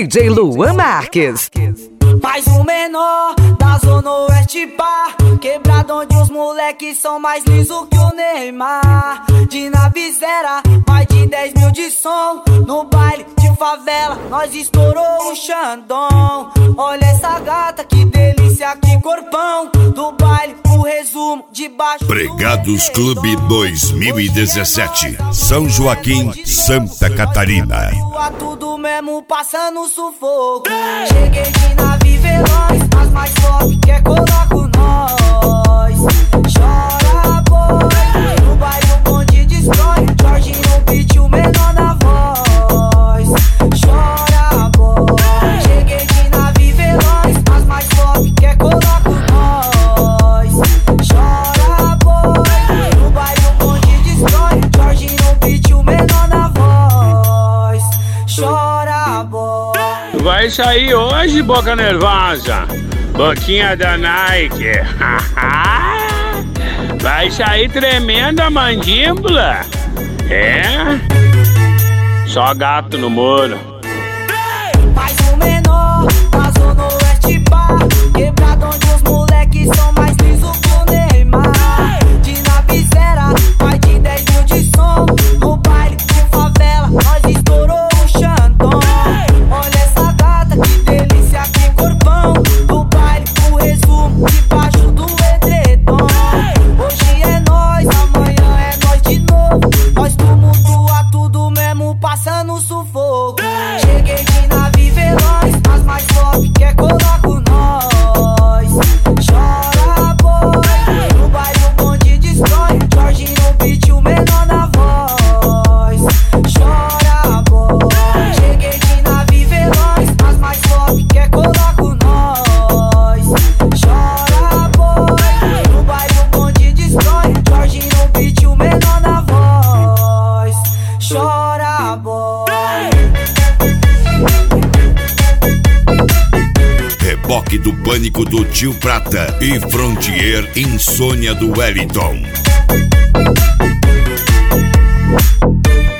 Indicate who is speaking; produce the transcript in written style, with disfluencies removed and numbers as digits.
Speaker 1: DJ Luan Marques.
Speaker 2: Mais um menor da Zona Oeste, pá, quebrado onde os moleques são mais liso que o Neymar. De Navizera, mais de 10 mil de som. No baile de favela, nós estourou o Xandão. Olha essa gata, que delícia, que corpão. Do baile, o resumo de baixo.
Speaker 3: Pregados Clube 2017, São Joaquim, Santa Catarina.
Speaker 2: Tudo mesmo passando sufoco. Cheguei de nave veloz, mas mais forte que é colar com nós. Chora, boy, no baile o bonde destrói. Jorge no beat, o menor na voz. Chora, boy. Cheguei de nave veloz, mas mais forte que é colar com nós. Chora, boy, no baile o bonde destrói. Jorge no beat, o menor na voz. Chora, boy.
Speaker 4: Vai sair hoje, boca nervosa, boquinha da Nike. Vai sair tremenda mandíbula. É? Só gato no muro.
Speaker 2: Mais um menor na Zona Oeste, pá, quebrado onde os moleques são mais liso que o Neymar. De Navizera, mais de 10 mil de som. No baile de favela, nós estourou o Xandão. Olha essa gata, que delícia, que corpão. Do baile, o resumo debaixo do edredom. Hoje é nós, amanhã é nós de novo. Nós tumultua tudo mesmo passando sufoco. Cheguei de nave veloz, mas mais forte que é colar com nós. Chora, boy, no baile o bonde destrói. Jorge no beat, o menor na voz. Chora, boy. Cheguei de nave veloz, mas mais forte que é colar com nós. Chora, boy, no baile o bonde destrói. Jorge no beat, o menor na voz. Chora, boy.
Speaker 3: Reboque do Pânico do Tio Prata e Frontier Insônia do Wellington.